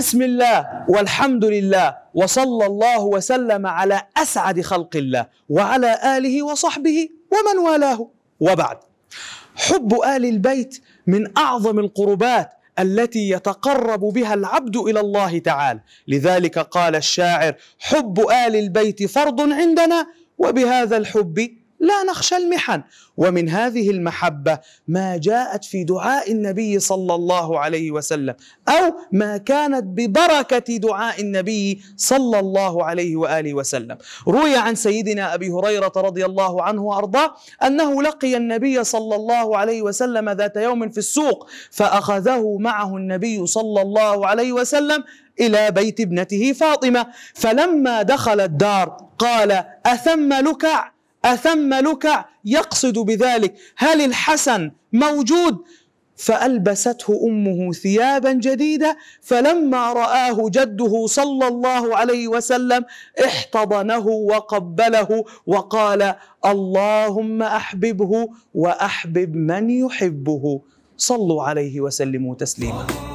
بسم الله والحمد لله وصلى الله وسلم على أسعد خلق الله وعلى آله وصحبه ومن والاه، وبعد. حب آل البيت من أعظم القربات التي يتقرب بها العبد إلى الله تعالى، لذلك قال الشاعر: حب آل البيت فرض عندنا وبهذا الحب لا نخشى المحن. ومن هذه المحبة ما جاءت في دعاء النبي صلى الله عليه وسلم، أو ما كانت ببركة دعاء النبي صلى الله عليه وآله وسلم. روي عن سيدنا أبي هريرة رضي الله عنه وأرضاه أنه لقي النبي صلى الله عليه وسلم ذات يوم في السوق، فأخذه معه النبي صلى الله عليه وسلم إلى بيت ابنته فاطمة، فلما دخل الدار قال: أثم لكع؟ أثم لكع؟ يقصد بذلك هل الحسن موجود؟ فألبسته أمه ثيابا جديدة، فلما رآه جده صلى الله عليه وسلم احتضنه وقبله وقال: اللهم أحببه وأحبب من يحبه. صلوا عليه وسلموا تسليما.